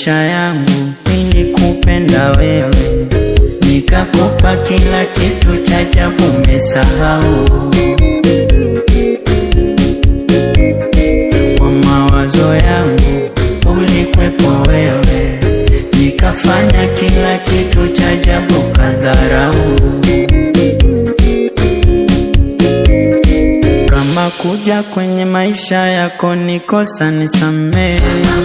maisha yangu nilikupenda wewe, nikakupa kila kitu cha ajabu umesahau. Kwa mawazo yangu ulikwepo wewe, nikafanya kila kitu cha ajabu kadharau. Kama kuja kwenye maisha yako nikosa nisamehe,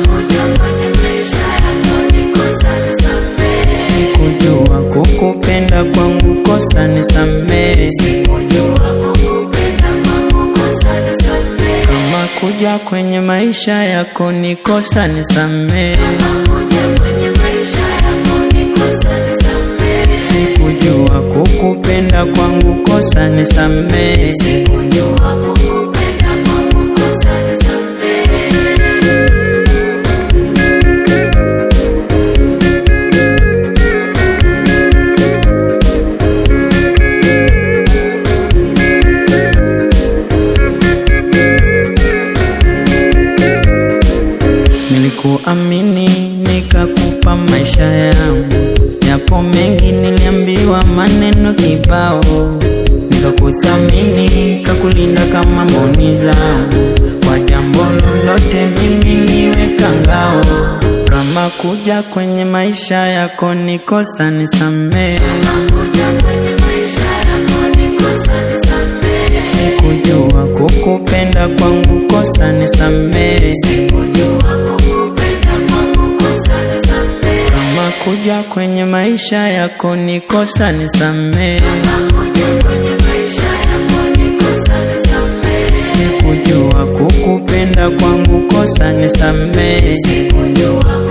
sikujua kukupenda kwangu kosa nisamehe. Kama kuja kwenye maisha yako nikosa nisamehe, sikujua kukupenda kwangu kosa nisamehe. Nilikuamini nikakupa maisha yangu, yapo mengi niliambiwa maneno kibao, nikakuthamini nikakulinda kama mboni zangu, kwa jambo lolote mimi niweka ngao. Kama kuja kwenye maisha yako nikosa nisamehe, sikujua kukupenda kwangu kosa nisamehe. Kama kuja kwenye maisha yako nikosa nisamehe, sikujua kukupenda kwangu kosa nisamehe.